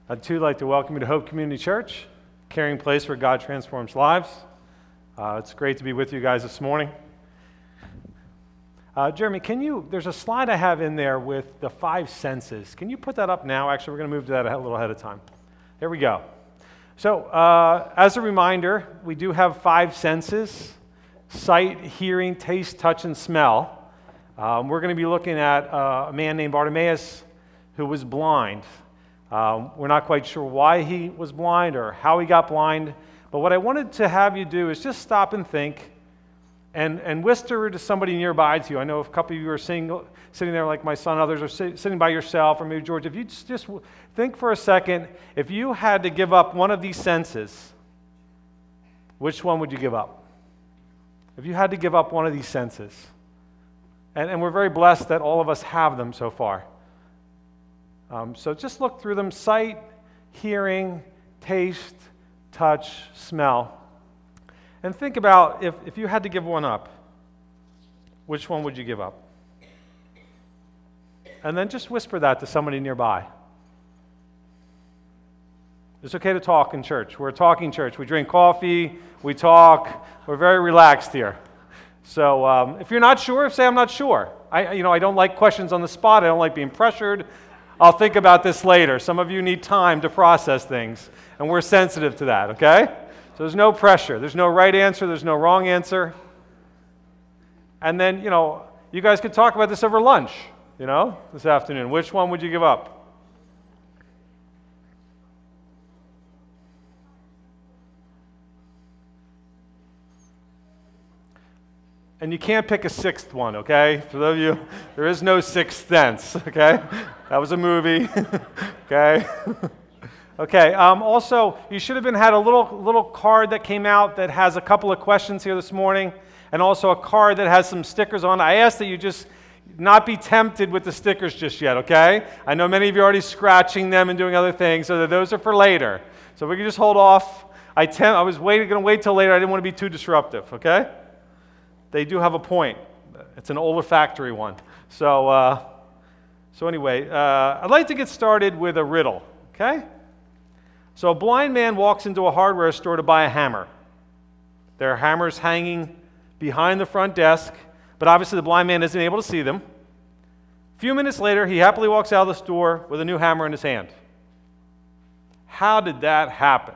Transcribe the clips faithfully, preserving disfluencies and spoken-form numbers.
I'd too like to welcome you to Hope Community Church, a caring place where God transforms lives. Uh, it's great to be with you guys this morning. Uh, Jeremy, can you, there's a slide I have in there with the five senses. Can you put that up now? Actually, we're going to move to that a little ahead of time. There we go. So, uh, as a reminder, we do have five senses: sight, hearing, taste, touch, and smell. Um, we're going to be looking at uh, a man named Bartimaeus who was blind. Um, we're not quite sure why he was blind or how he got blind, but what I wanted to have you do is just stop and think and, and whisper to somebody nearby to you. I know a couple of you are sitting, sitting there like my son, others are sit, sitting by yourself, or maybe George. If you just, just think for a second, if you had to give up one of these senses, which one would you give up? If you had to give up one of these senses, and, and we're very blessed that all of us have them so far. Um, so just look through them: sight, hearing, taste, touch, smell. And think about if, if you had to give one up, which one would you give up? And then just whisper that to somebody nearby. It's okay to talk in church. We're a talking church. We drink coffee, we talk, we're very relaxed here. So um, if you're not sure, say, I'm not sure. I, you know, I don't like questions on the spot. I don't like being pressured. I'll think about this later. Some of you need time to process things, and we're sensitive to that, okay? So there's no pressure. There's no right answer. There's no wrong answer. And then, you know, you guys could talk about this over lunch, you know, this afternoon. Which one would you give up? And you can't pick a sixth one, okay? For those of you, there is no sixth sense, okay? That was a movie, okay? Okay, um, also, you should have been had a little little card that came out that has a couple of questions here this morning, and also a card that has some stickers on. I ask that you just not be tempted with the stickers just yet, okay? I know many of you are already scratching them and doing other things, so that those are for later. So we can just hold off. I, temp- I was waiting, going to wait till later. I didn't want to be too disruptive, okay? They do have a point. It's an olfactory one. So, uh, so anyway, uh, I'd like to get started with a riddle, okay? So a blind man walks into a hardware store to buy a hammer. There are hammers hanging behind the front desk, but obviously the blind man isn't able to see them. A few minutes later, he happily walks out of the store with a new hammer in his hand. How did that happen?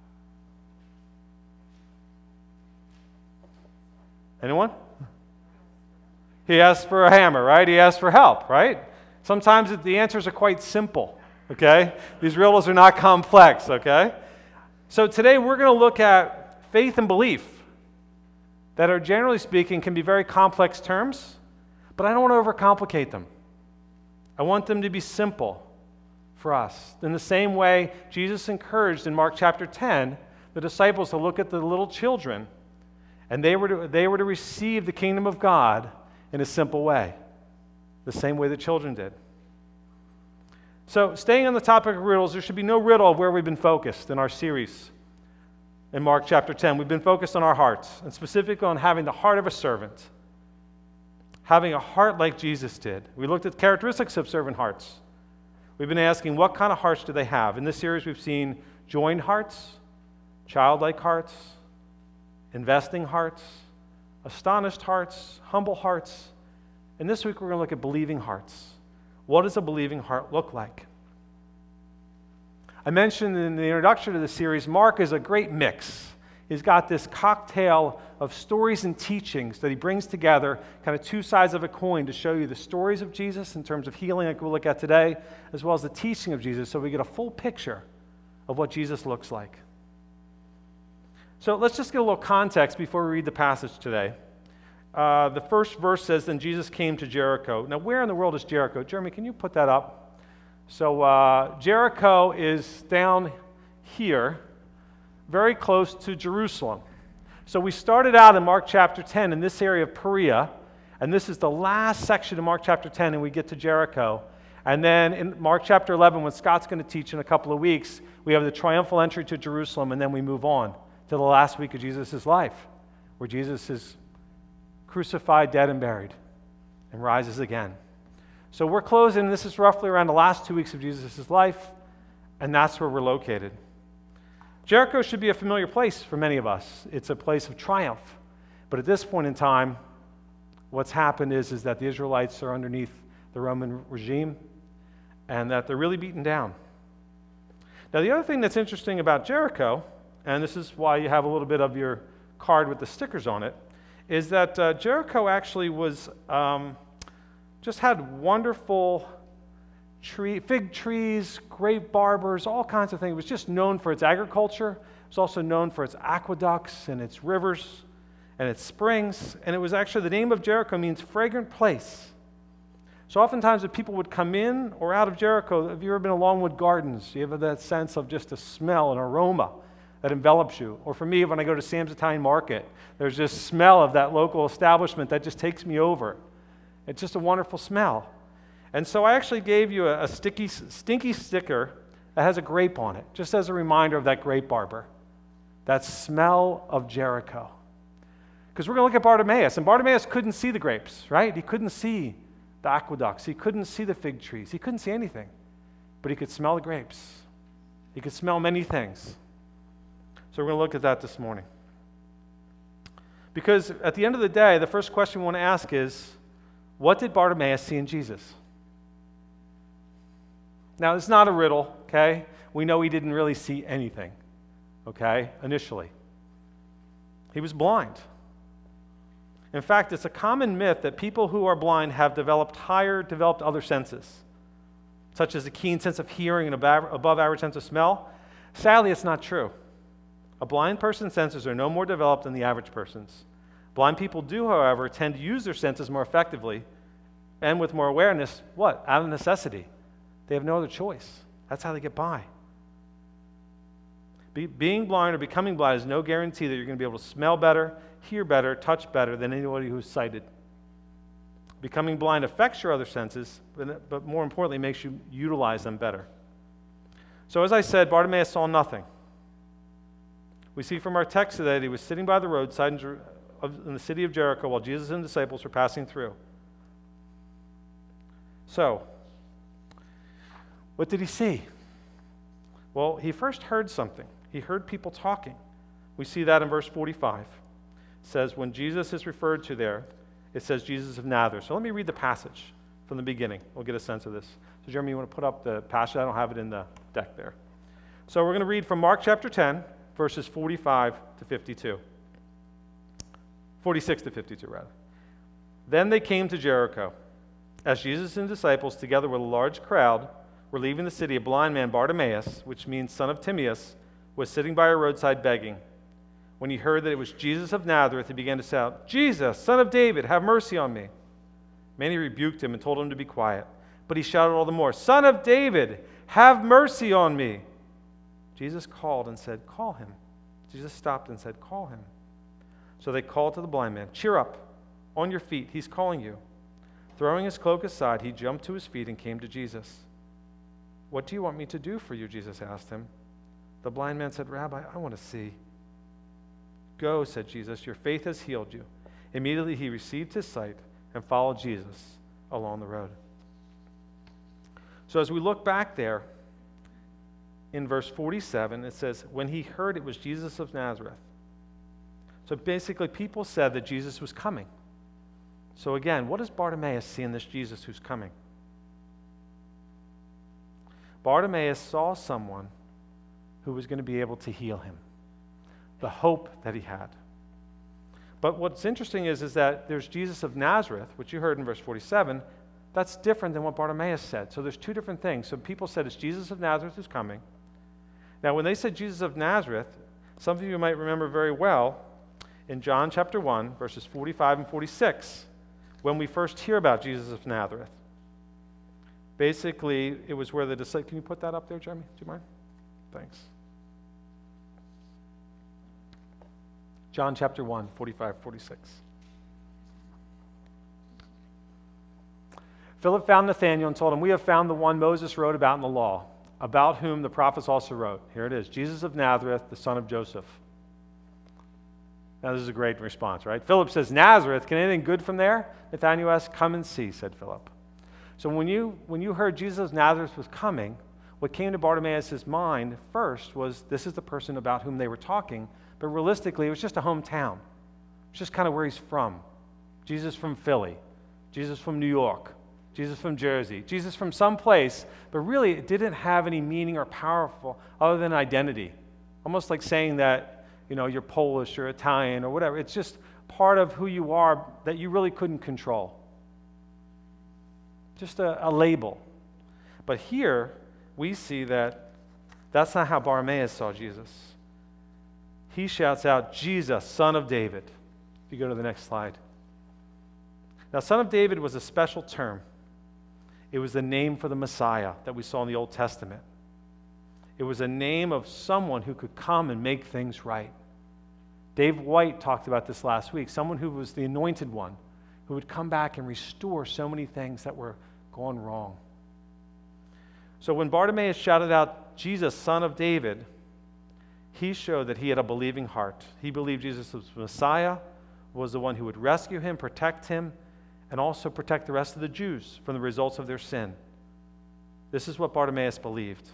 Anyone? He asked for a hammer, right? He asked for help, right? Sometimes the answers are quite simple, okay? These riddles are not complex, okay? So today we're going to look at faith and belief that are, generally speaking, can be very complex terms, but I don't want to overcomplicate them. I want them to be simple for us. In the same way, Jesus encouraged in Mark chapter ten the disciples to look at the little children, and they were to, they were to receive the kingdom of God in a simple way, the same way the children did. So, staying on the topic of riddles, there should be no riddle of where we've been focused in our series in Mark chapter ten. We've been focused on our hearts, and specifically on having the heart of a servant, having a heart like Jesus did. We looked at characteristics of servant hearts. We've been asking, what kind of hearts do they have? In this series, we've seen joined hearts, childlike hearts, investing hearts, astonished hearts, humble hearts. And this week we're going to look at believing hearts. What does a believing heart look like? I mentioned in the introduction to the series, Mark is a great mix. He's got this cocktail of stories and teachings that he brings together, kind of two sides of a coin, to show you the stories of Jesus in terms of healing, like we'll look at today, as well as the teaching of Jesus, so we get a full picture of what Jesus looks like. So let's just get a little context before we read the passage today. Uh, the first verse says, then Jesus came to Jericho. Now, where in the world is Jericho? Jeremy, can you put that up? So uh, Jericho is down here, very close to Jerusalem. So we started out in Mark chapter ten in this area of Perea, and this is the last section of Mark chapter ten, and we get to Jericho. And then in Mark chapter eleven, when Scott's going to teach in a couple of weeks, we have the triumphal entry to Jerusalem, and then we move on to the last week of Jesus' life, where Jesus is crucified, dead, and buried, and rises again. So we're closing, this is roughly around the last two weeks of Jesus' life, And that's where we're located. Jericho should be a familiar place for many of us. It's a place of triumph. But at this point in time, what's happened is, is that the Israelites are underneath the Roman regime and that they're really beaten down. Now, the other thing that's interesting about Jericho, and this is why you have a little bit of your card with the stickers on it, is that uh, Jericho actually was um, just had wonderful tree, fig trees, grape barbers, all kinds of things. It was just known for its agriculture. It was also known for its aqueducts and its rivers and its springs. And it was actually, the name of Jericho means fragrant place. So oftentimes if people would come in or out of Jericho, have you ever been to Longwood Gardens? You have that sense of just a smell, an aroma that envelops you. Or for me, when I go to Sam's Italian Market, there's this smell of that local establishment that just takes me over. It's just a wonderful smell. And so I actually gave you a, a sticky, stinky sticker that has a grape on it, just as a reminder of that grape barber, that smell of Jericho. Because we're going to look at Bartimaeus, and Bartimaeus couldn't see the grapes, right? He couldn't see the aqueducts. He couldn't see the fig trees. He couldn't see anything, but he could smell the grapes. He could smell many things. So we're going to look at that this morning. Because at the end of the day, the first question we want to ask is, what did Bartimaeus see in Jesus? Now, it's not a riddle, okay? We know he didn't really see anything, okay, initially. He was blind. In fact, it's a common myth that people who are blind have developed higher, developed other senses, such as a keen sense of hearing and above, above average sense of smell. Sadly, it's not true. A blind person's senses are no more developed than the average person's. Blind people do, however, tend to use their senses more effectively and with more awareness, what? Out of necessity. They have no other choice. That's how they get by. Be, being blind or becoming blind is no guarantee that you're going to be able to smell better, hear better, touch better than anybody who's sighted. Becoming blind affects your other senses, but, but more importantly, makes you utilize them better. So as I said, Bartimaeus saw nothing. We see from our text today that he was sitting by the roadside in, Jer- of, in the city of Jericho while Jesus and the disciples were passing through. So, what did he see? Well, he first heard something. He heard people talking. We see that in verse forty-five. It says, when Jesus is referred to there, it says Jesus of Nazareth. So let me read the passage from the beginning. We'll get a sense of this. So Jeremy, you want to put up the passage? I don't have it in the deck there. So we're going to read from Mark chapter ten, verses forty-five to fifty-two. forty-six to fifty-two, rather. Then they came to Jericho. As Jesus and the disciples, together with a large crowd, were leaving the city, a blind man, Bartimaeus, which means son of Timaeus, was sitting by a roadside begging. When he heard that it was Jesus of Nazareth, he began to shout, Jesus, son of David, have mercy on me. Many rebuked him and told him to be quiet. But he shouted all the more, Son of David, have mercy on me. Jesus called and said, call him. Jesus stopped and said, call him. So they called to the blind man, cheer up, on your feet, he's calling you. Throwing his cloak aside, he jumped to his feet and came to Jesus. What do you want me to do for you? Jesus asked him. The blind man said, Rabbi, I want to see. Go, said Jesus, your faith has healed you. Immediately he received his sight and followed Jesus along the road. So as we look back there, in verse forty-seven, it says, when he heard it was Jesus of Nazareth. So basically, people said that Jesus was coming. So again, what does Bartimaeus see in this Jesus who's coming? Bartimaeus saw someone who was going to be able to heal him. The hope that he had. But what's interesting is, is that there's Jesus of Nazareth, which you heard in verse forty-seven. That's different than what Bartimaeus said. So there's two different things. So people said it's Jesus of Nazareth who's coming. Now, when they said Jesus of Nazareth, some of you might remember very well in John chapter one, verses forty-five and forty-six, when we first hear about Jesus of Nazareth. Basically, it was where the disciples... Can you put that up there, Jeremy? Do you mind? Thanks. John chapter one, forty-five, forty-six. Philip found Nathanael and told him, we have found the one Moses wrote about in the law, about whom the prophets also wrote. Here it is, Jesus of Nazareth, the son of Joseph. Now, this is a great response, right? Philip says, Nazareth, can anything good from there? Nathanael asked, come and see, said Philip. So when you when you heard Jesus of Nazareth was coming, What came to Bartimaeus' mind first was this is the person about whom they were talking, but realistically, it was just a hometown. It's just kind of where he's from. Jesus from Philly, Jesus from New York, Jesus from Jersey, Jesus from some place, but really it didn't have any meaning or powerful other than identity. Almost like saying that, you know, you're Polish or Italian or whatever. It's just part of who you are that you really couldn't control. Just a, a label. But here, we see that that's not how Bartimaeus saw Jesus. He shouts out, Jesus, Son of David. If you go to the next slide. Now, Son of David was a special term. It was the name for the Messiah that we saw in the Old Testament. It was a name of someone who could come and make things right. Dave White talked about this last week, someone who was the anointed one, who would come back and restore so many things that were gone wrong. So when Bartimaeus shouted out, Jesus, Son of David, he showed that he had a believing heart. He believed Jesus was Messiah, was the one who would rescue him, protect him, and also protect the rest of the Jews from the results of their sin. This is what Bartimaeus believed.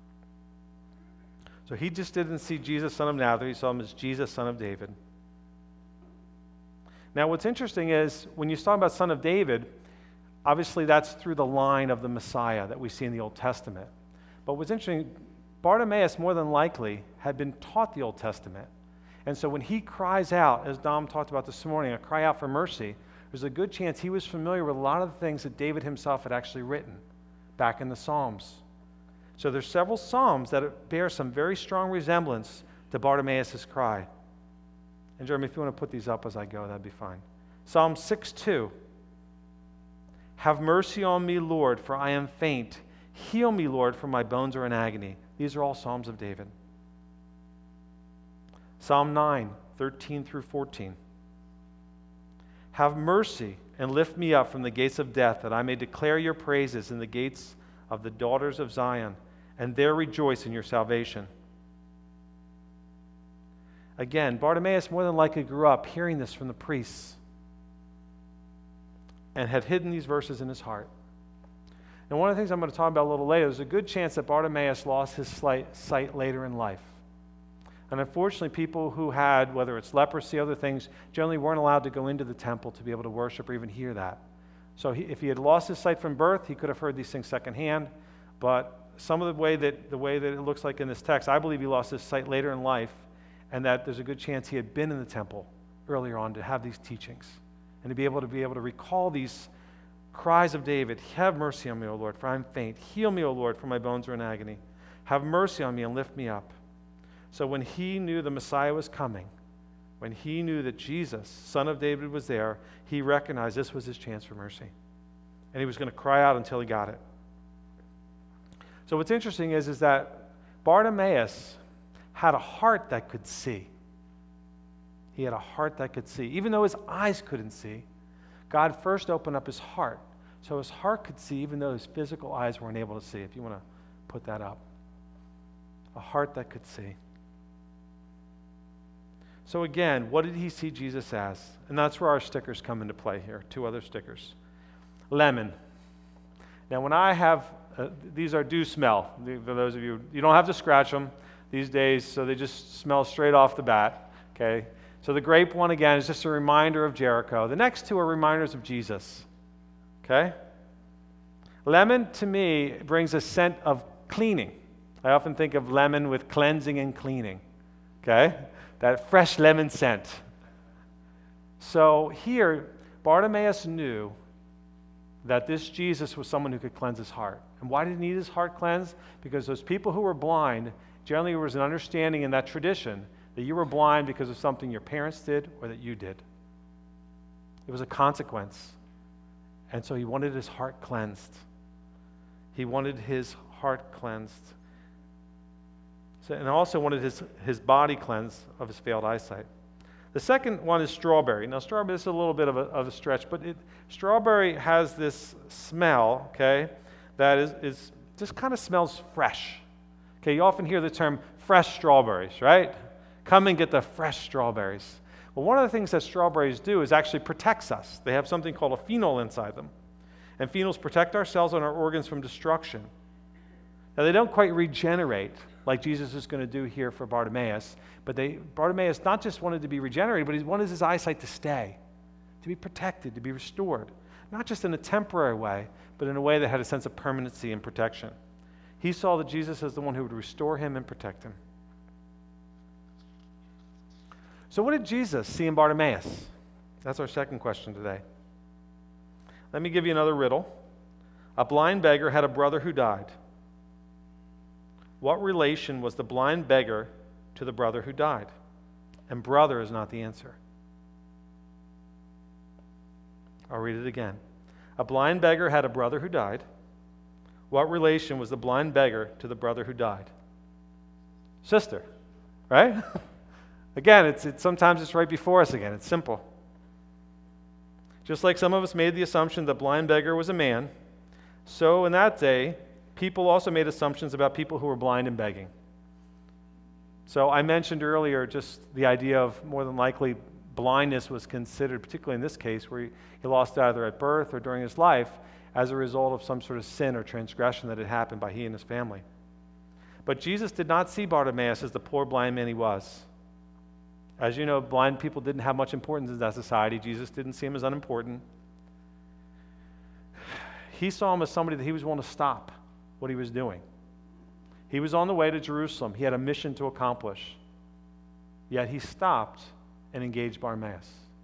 So he just didn't see Jesus, son of Nazareth. He saw him as Jesus, son of David. Now, what's interesting is when you talk about son of David, obviously that's through the line of the Messiah that we see in the Old Testament. But what's interesting, Bartimaeus more than likely had been taught the Old Testament. And so when he cries out, as Dom talked about this morning, a cry out for mercy, there's a good chance he was familiar with a lot of the things that David himself had actually written back in the Psalms. So there's several Psalms that bear some very strong resemblance to Bartimaeus' cry. And Jeremy, if you want to put these up as I go, that'd be fine. Psalm six two. Have mercy on me, Lord, for I am faint. Heal me, Lord, for my bones are in agony. These are all Psalms of David. Psalm nine, thirteen through fourteen. Have mercy and lift me up from the gates of death, that I may declare your praises in the gates of the daughters of Zion, and there rejoice in your salvation. Again, Bartimaeus more than likely grew up hearing this from the priests and had hidden these verses in his heart. And one of the things I'm going to talk about a little later, there's a good chance that Bartimaeus lost his sight later in life. And unfortunately, people who had, whether it's leprosy, other things, generally weren't allowed to go into the temple to be able to worship or even hear that. So he, if he had lost his sight from birth, he could have heard these things secondhand. But some of the way that the way that it looks like in this text, I believe he lost his sight later in life, and that there's a good chance he had been in the temple earlier on to have these teachings and to be able to be able to recall these cries of David. Have mercy on me, O Lord, for I am faint. Heal me, O Lord, for my bones are in agony. Have mercy on me and lift me up. So when he knew the Messiah was coming, when he knew that Jesus, son of David, was there, he recognized this was his chance for mercy. And he was going to cry out until he got it. So what's interesting is, is that Bartimaeus had a heart that could see. He had a heart that could see. Even though his eyes couldn't see, God first opened up his heart. So his heart could see even though his physical eyes weren't able to see. If you want to put that up. A heart that could see. So again, what did he see Jesus as? And that's where our stickers come into play here. Two other stickers. Lemon. Now when I have, uh, these are do smell. For those of you, you don't have to scratch them these days, so they just smell straight off the bat. Okay. So the grape one, again, is just a reminder of Jericho. The next two are reminders of Jesus. Okay? Lemon, to me, brings a scent of cleaning. I often think of lemon with cleansing and cleaning. Okay? That fresh lemon scent. So here, Bartimaeus knew that this Jesus was someone who could cleanse his heart. And why did he need his heart cleansed? Because those people who were blind, generally there was an understanding in that tradition that you were blind because of something your parents did or that you did. It was a consequence. And so he wanted his heart cleansed. He wanted his heart cleansed. So, and also wanted his, his body cleansed of his failed eyesight. The second one is strawberry. Now, strawberry is a little bit of a, of a stretch, but it, strawberry has this smell, okay, that is, is just kind of smells fresh. Okay, you often hear the term fresh strawberries, right? Come and get the fresh strawberries. Well, one of the things that strawberries do is actually protects us. They have something called a phenol inside them. And phenols protect our cells and our organs from destruction. Now, they don't quite regenerate like Jesus is going to do here for Bartimaeus, but they, Bartimaeus not just wanted to be regenerated, but he wanted his eyesight to stay, to be protected, to be restored, not just in a temporary way, but in a way that had a sense of permanency and protection. He saw that Jesus as the one who would restore him and protect him. So what did Jesus see in Bartimaeus? That's our second question today. Let me give you another riddle. A blind beggar had a brother who died. What relation was the blind beggar to the brother who died? And brother is not the answer. I'll read it again. A blind beggar had a brother who died. What relation was the blind beggar to the brother who died? Sister, right? Again, it's, it's sometimes it's right before us again. It's simple. Just like some of us made the assumption that blind beggar was a man, so in that day, people also made assumptions about people who were blind and begging. So I mentioned earlier just the idea of more than likely blindness was considered, particularly in this case, where he, he lost it either at birth or during his life as a result of some sort of sin or transgression that had happened by he and his family. But Jesus did not see Bartimaeus as the poor blind man he was. As you know, blind people didn't have much importance in that society. Jesus didn't see him as unimportant. He saw him as somebody that he was willing to stop what he was doing. He was on the way to Jerusalem. He had a mission to accomplish. Yet he stopped and engaged Bartimaeus.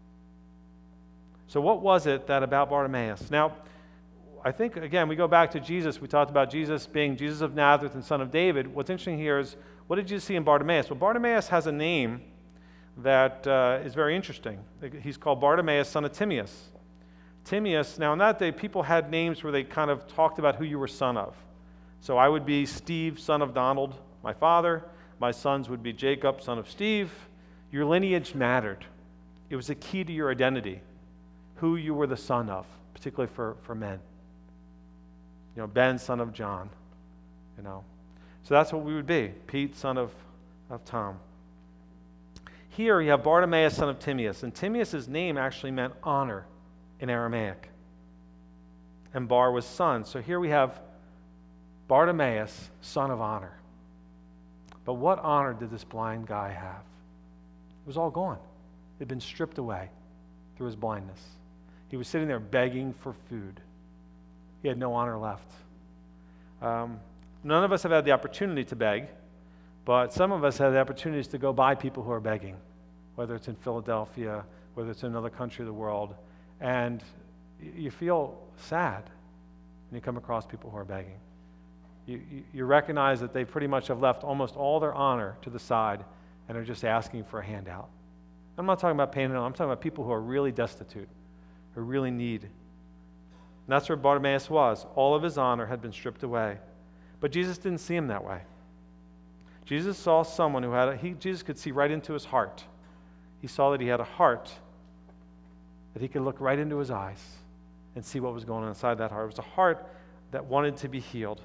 So what was it that about Bartimaeus? Now, I think, again, we go back to Jesus. We talked about Jesus being Jesus of Nazareth and son of David. What's interesting here is, what did you see in Bartimaeus? Well, Bartimaeus has a name that uh, is very interesting. He's called Bartimaeus, son of Timaeus. Timaeus, now in that day, people had names where they kind of talked about who you were son of. So I would be Steve, son of Donald, my father. My sons would be Jacob, son of Steve. Your lineage mattered. It was a key to your identity, who you were the son of, particularly for, for men. You know, Ben, son of John, you know. So that's what we would be, Pete, son of, of Tom. Here you have Bartimaeus, son of Timaeus, and Timaeus' name actually meant honor in Aramaic. And Bar was son. So here we have Bartimaeus, son of honor. But what honor did this blind guy have? It was all gone. It had been stripped away through his blindness. He was sitting there begging for food. He had no honor left. Um, none of us have had the opportunity to beg, but some of us have the opportunities to go by people who are begging, whether it's in Philadelphia, whether it's in another country of the world, and you feel sad when you come across people who are begging. You, you, you recognize that they pretty much have left almost all their honor to the side and are just asking for a handout. I'm not talking about pain and all. I'm talking about people who are really destitute, who really need. And that's where Bartimaeus was. All of his honor had been stripped away. But Jesus didn't see him that way. Jesus saw someone who had a, he, Jesus could see right into his heart. He saw that he had a heart that he could look right into his eyes and see what was going on inside that heart. It was a heart that wanted to be healed.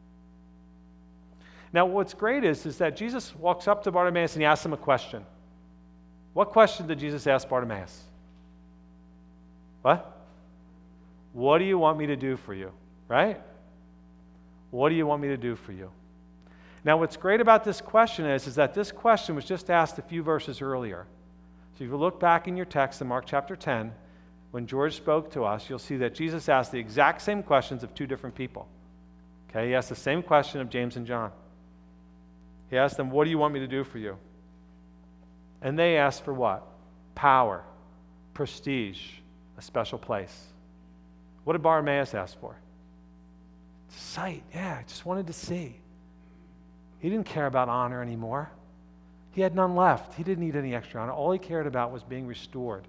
Now, what's great is, is that Jesus walks up to Bartimaeus and he asks him a question. What question did Jesus ask Bartimaeus? What? What do you want me to do for you? Right? What do you want me to do for you? Now, what's great about this question is, is that this question was just asked a few verses earlier. So if you look back in your text in Mark chapter ten, when George spoke to us, you'll see that Jesus asked the exact same questions of two different people. Okay, he asked the same question of James and John. He asked them, what do you want me to do for you? And they asked for what? Power, prestige, a special place. What did Bartimaeus ask for? Sight. Yeah, I just wanted to see. He didn't care about honor anymore. He had none left. He didn't need any extra honor. All he cared about was being restored.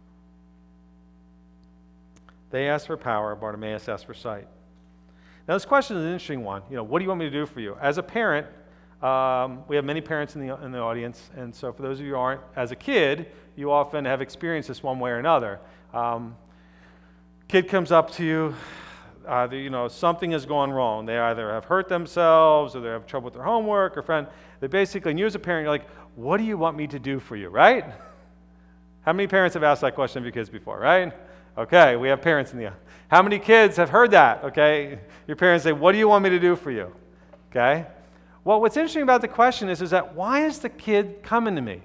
They asked for power. Bartimaeus asked for sight. Now, this question is an interesting one. You know, what do you want me to do for you? As a parent, um, we have many parents in the in the audience, and so for those of you who aren't, as a kid, you often have experienced this one way or another. Um, kid comes up to you. Either, you know, something has gone wrong. They either have hurt themselves or they have trouble with their homework or friend. They basically, and you as a parent, you're like, what do you want me to do for you, right? How many parents have asked that question of your kids before, right? Okay, we have parents in the, how many kids have heard that, okay? Your parents say, what do you want me to do for you? Okay? Well, what's interesting about the question is, is that why is the kid coming to me?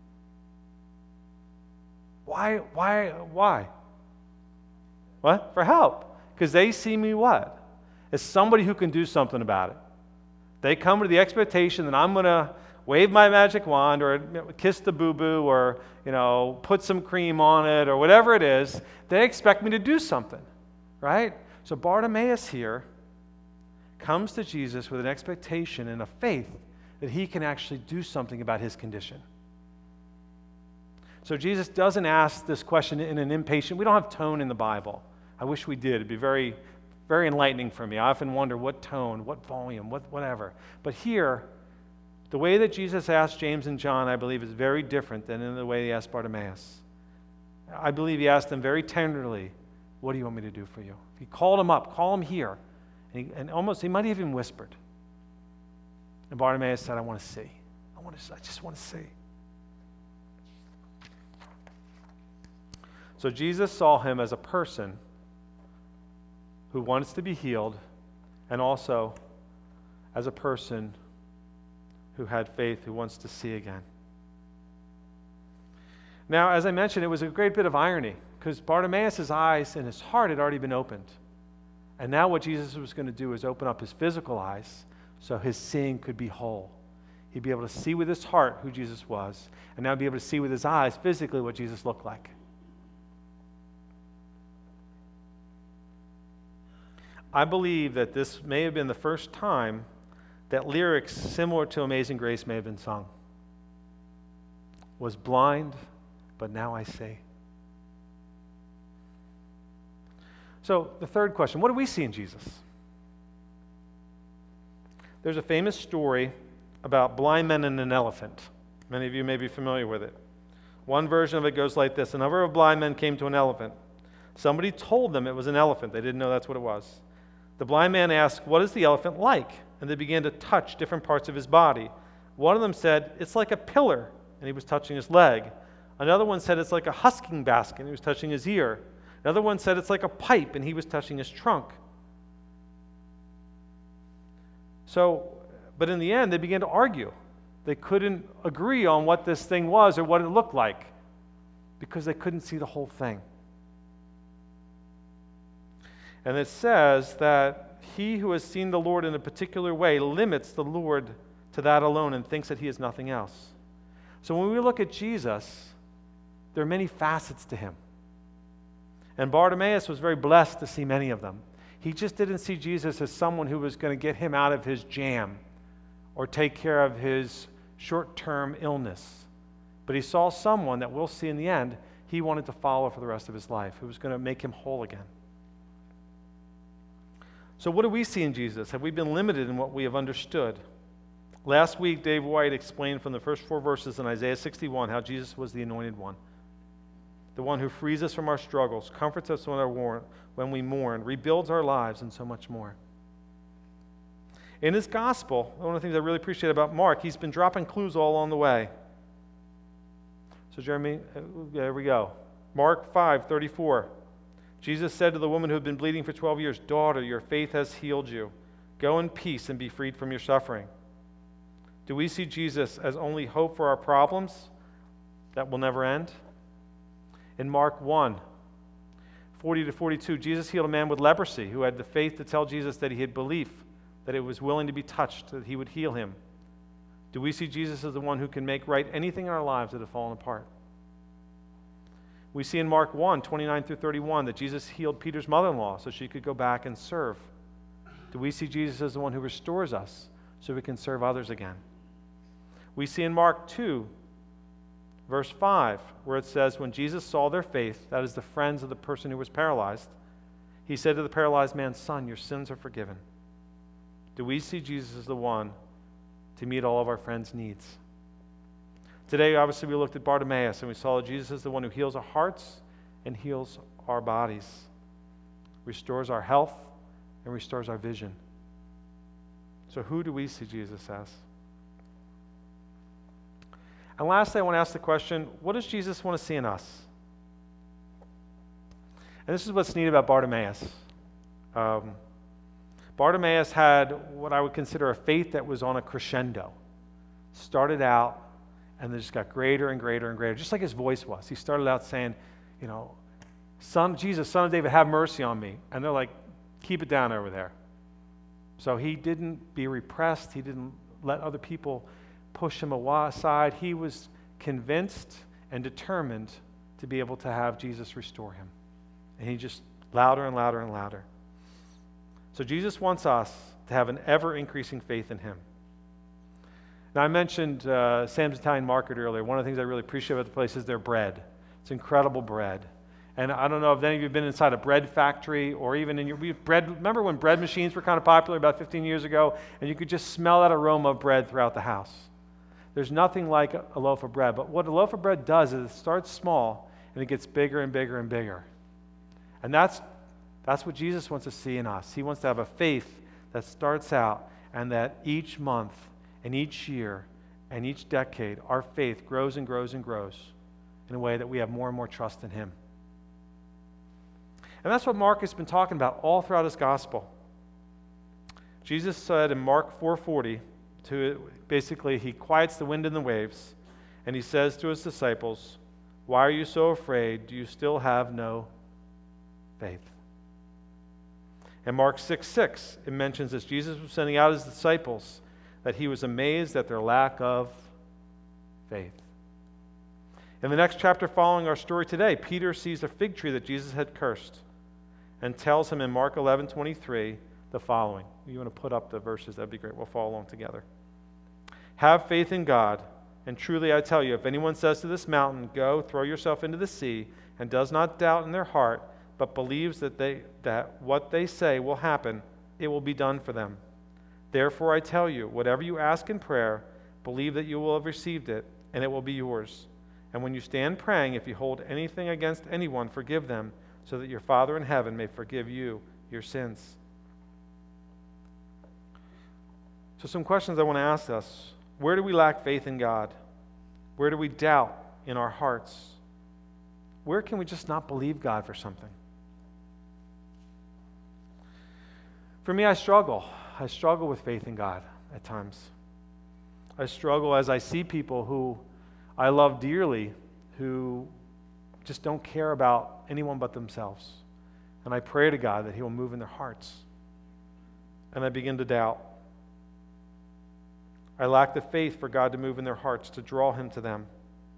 Why, why, why? What? For help. Because they see me what? As somebody who can do something about it. They come with the expectation that I'm going to wave my magic wand or kiss the boo-boo or, you know, put some cream on it or whatever it is. They expect me to do something, right? So Bartimaeus here comes to Jesus with an expectation and a faith that he can actually do something about his condition. So Jesus doesn't ask this question in an impatient, we don't have tone in the Bible. I wish we did. It'd be very, very enlightening for me. I often wonder what tone, what volume, what whatever. But here, the way that Jesus asked James and John, I believe, is very different than in the way he asked Bartimaeus. I believe he asked them very tenderly, what do you want me to do for you? He called him up, call him here. And, he, and almost, he might have even whispered. And Bartimaeus said, I want to see. I want to. I just want to see. So Jesus saw him as a person who wants to be healed and also as a person who had faith, who wants to see again. Now, as I mentioned, it was a great bit of irony because Bartimaeus' eyes and his heart had already been opened. And now what Jesus was going to do is open up his physical eyes so his seeing could be whole. He'd be able to see with his heart who Jesus was, and now be able to see with his eyes physically what Jesus looked like. I believe that this may have been the first time that lyrics similar to Amazing Grace may have been sung. Was blind, but now I see. So the third question, what do we see in Jesus? There's a famous story about blind men and an elephant. Many of you may be familiar with it. One version of it goes like this. A number of blind men came to an elephant. Somebody told them it was an elephant. They didn't know that's what it was. The blind man asked, what is the elephant like? And they began to touch different parts of his body. One of them said, it's like a pillar, and he was touching his leg. Another one said, it's like a husking basket, and he was touching his ear. Another one said, it's like a pipe, and he was touching his trunk. So, but in the end, they began to argue. They couldn't agree on what this thing was or what it looked like because they couldn't see the whole thing. And it says that he who has seen the Lord in a particular way limits the Lord to that alone and thinks that he is nothing else. So when we look at Jesus, there are many facets to him. And Bartimaeus was very blessed to see many of them. He just didn't see Jesus as someone who was going to get him out of his jam or take care of his short-term illness. But he saw someone that we'll see in the end he wanted to follow for the rest of his life, who was going to make him whole again. So what do we see in Jesus? Have we been limited in what we have understood? Last week, Dave White explained from the first four verses in Isaiah sixty-one how Jesus was the anointed one, the one who frees us from our struggles, comforts us when, our war- when we mourn, rebuilds our lives, and so much more. In his gospel, one of the things I really appreciate about Mark, he's been dropping clues all along the way. So Jeremy, there we go. Mark five thirty-four. Jesus said to the woman who had been bleeding for twelve years, daughter, your faith has healed you. Go in peace and be freed from your suffering. Do we see Jesus as only hope for our problems that will never end? In Mark one, forty to forty-two, Jesus healed a man with leprosy who had the faith to tell Jesus that he had belief, that it was willing to be touched, that he would heal him. Do we see Jesus as the one who can make right anything in our lives that have fallen apart? We see in Mark one, twenty-nine through thirty-one, that Jesus healed Peter's mother-in-law so she could go back and serve. Do we see Jesus as the one who restores us so we can serve others again? We see in Mark two, verse five, where it says, when Jesus saw their faith, that is the friends of the person who was paralyzed, he said to the paralyzed man, son, your sins are forgiven. Do we see Jesus as the one to meet all of our friends' needs? Today, obviously, we looked at Bartimaeus, and we saw that Jesus is the one who heals our hearts and heals our bodies, restores our health, and restores our vision. So who do we see Jesus as? And lastly, I want to ask the question, what does Jesus want to see in us? And this is what's neat about Bartimaeus. Um, Bartimaeus had what I would consider a faith that was on a crescendo. Started out, and then just got greater and greater and greater, just like his voice was. He started out saying, you know, Son, Jesus, Son of David, have mercy on me. And they're like, keep it down over there. So he didn't be repressed. He didn't let other people push him aside. He was convinced and determined to be able to have Jesus restore him. And he just louder and louder and louder. So Jesus wants us to have an ever-increasing faith in him. Now, I mentioned uh, Sam's Italian Market earlier. One of the things I really appreciate about the place is their bread. It's incredible bread. And I don't know if any of you have been inside a bread factory or even in your bread. Remember when bread machines were kind of popular about fifteen years ago, and you could just smell that aroma of bread throughout the house? There's nothing like a loaf of bread. But what a loaf of bread does is it starts small, and it gets bigger and bigger and bigger. And that's That's what Jesus wants to see in us. He wants to have a faith that starts out and that each month and each year and each decade, our faith grows and grows and grows in a way that we have more and more trust in him. And that's what Mark has been talking about all throughout his gospel. Jesus said in Mark four forty, to basically he quiets the wind and the waves, and he says to his disciples, "Why are you so afraid? Do you still have no faith?" In Mark six six, it mentions as Jesus was sending out his disciples that he was amazed at their lack of faith. In the next chapter following our story today, Peter sees a fig tree that Jesus had cursed and tells him in Mark eleven twenty-three the following. You want to put up the verses, that'd be great. We'll follow along together. "Have faith in God, and truly I tell you, if anyone says to this mountain, 'Go, throw yourself into the sea,' and does not doubt in their heart, but believes that they that what they say will happen, it will be done for them. Therefore I tell you, whatever you ask in prayer, believe that you will have received it, and it will be yours. And when you stand praying, if you hold anything against anyone, forgive them, so that your Father in heaven may forgive you your sins." So some questions I want to ask us. Where do we lack faith in God? Where do we doubt in our hearts? Where can we just not believe God for something? For me, I struggle. I struggle with faith in God at times. I struggle as I see people who I love dearly who just don't care about anyone but themselves. And I pray to God that he will move in their hearts. And I begin to doubt. I lack the faith for God to move in their hearts, to draw him to them.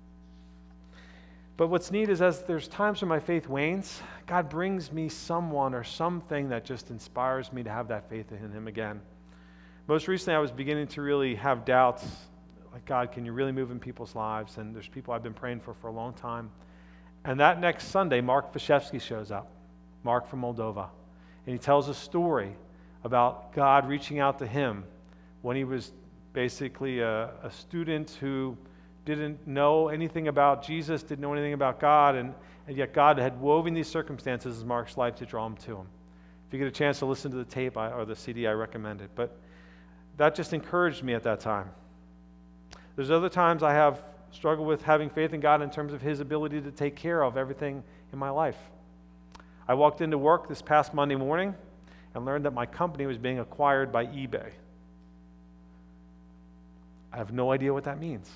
But what's neat is as there's times when my faith wanes, God brings me someone or something that just inspires me to have that faith in him again. Most recently, I was beginning to really have doubts, like, God, can you really move in people's lives? And there's people I've been praying for for a long time. And that next Sunday, Mark Fashevsky shows up, Mark from Moldova. And he tells a story about God reaching out to him when he was basically a, a student who didn't know anything about Jesus, didn't know anything about God, and, and yet God had woven these circumstances in Mark's life to draw him to him. If you get a chance to listen to the tape I, or the C D, I recommend it. But that just encouraged me at that time. There's other times I have struggled with having faith in God in terms of his ability to take care of everything in my life. I walked into work this past Monday morning and learned that my company was being acquired by eBay. I have no idea what that means.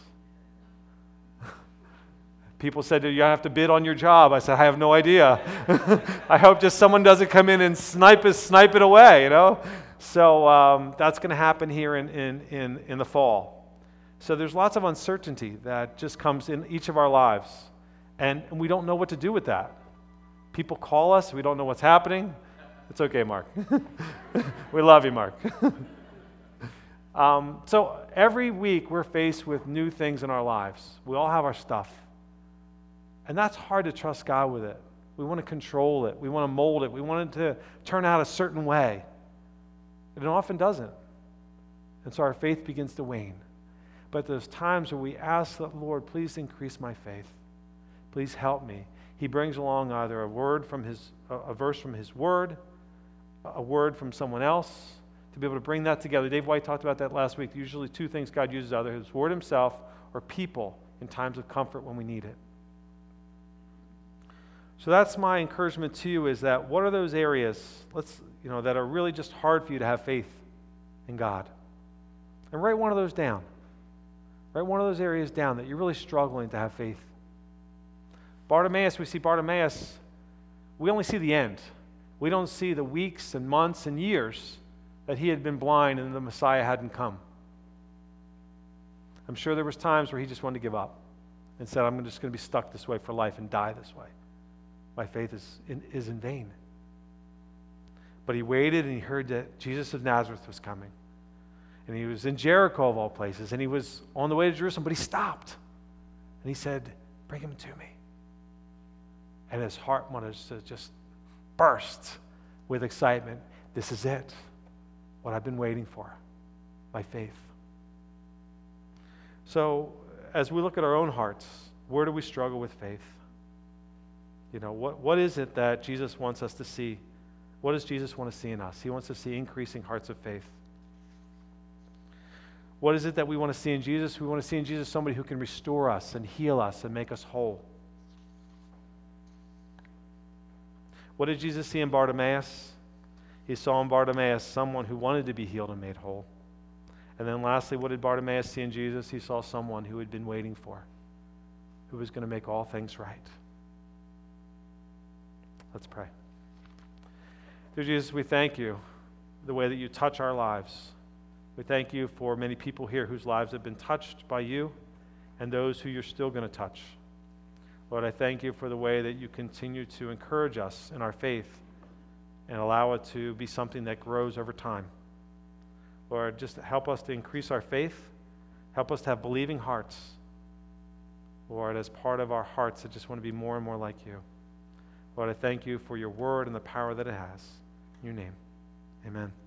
People said, you have to bid on your job. I said, I have no idea. I hope just someone doesn't come in and snipe it, snipe it away, you know? So um, that's going to happen here in, in, in, in the fall. So there's lots of uncertainty that just comes in each of our lives. And, and we don't know what to do with that. People call us. We don't know what's happening. It's okay, Mark. We love you, Mark. um, so every week we're faced with new things in our lives. We all have our stuff. And that's hard to trust God with it. We want to control it. We want to mold it. We want it to turn out a certain way. And it often doesn't. And so our faith begins to wane. But there's times where we ask the Lord, please increase my faith. Please help me. He brings along either a word from his, a verse from his word, a word from someone else, to be able to bring that together. Dave White talked about that last week. Usually two things God uses, either his word himself or people in times of comfort when we need it. So that's my encouragement to you, is that what are those areas? Let's, you know, that are really just hard for you to have faith in God. And write one of those down. Write one of those areas down that you're really struggling to have faith. Bartimaeus, we see Bartimaeus, we only see the end. We don't see the weeks and months and years that he had been blind and the Messiah hadn't come. I'm sure there was times where he just wanted to give up and said, I'm just going to be stuck this way for life and die this way. My faith is in, is in vain. But he waited and he heard that Jesus of Nazareth was coming. And he was in Jericho of all places, and he was on the way to Jerusalem, but he stopped. And he said, bring him to me. And his heart wanted to just burst with excitement. This is it, what I've been waiting for, my faith. So as we look at our own hearts, where do we struggle with faith? You know, what, what is it that Jesus wants us to see? What does Jesus want to see in us? He wants to see increasing hearts of faith. What is it that we want to see in Jesus? We want to see in Jesus somebody who can restore us and heal us and make us whole. What did Jesus see in Bartimaeus? He saw in Bartimaeus someone who wanted to be healed and made whole. And then lastly, what did Bartimaeus see in Jesus? He saw someone who had been waiting for, who was going to make all things right. Let's pray. Dear Jesus, we thank you for the way that you touch our lives. We thank you for many people here whose lives have been touched by you and those who you're still going to touch. Lord, I thank you for the way that you continue to encourage us in our faith and allow it to be something that grows over time. Lord, just help us to increase our faith. Help us to have believing hearts. Lord, as part of our hearts, I just want to be more and more like you. Lord, I thank you for your word and the power that it has. In your name, amen.